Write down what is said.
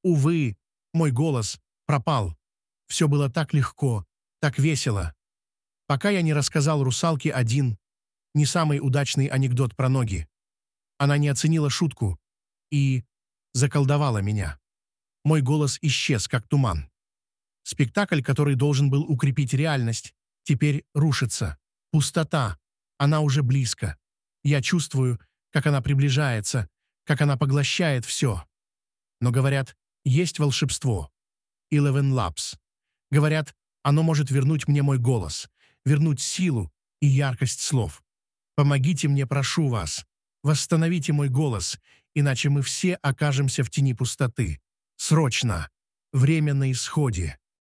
Увы, мой голос пропал. Все было так легко, так весело. Пока я не рассказал русалке один, не самый удачный анекдот про ноги. Она не оценила шутку и заколдовала меня. Мой голос исчез, как туман. Спектакль, который должен был укрепить реальность, теперь рушится. Пустота. Она уже близко. Я чувствую, как она приближается, как она поглощает все. Но говорят, есть волшебство. Eleven Labs. Говорят, оно может вернуть мне мой голос, вернуть силу и яркость слов. Помогите мне, прошу вас. Восстановите мой голос, иначе мы все окажемся в тени пустоты. Срочно. Время на исходе.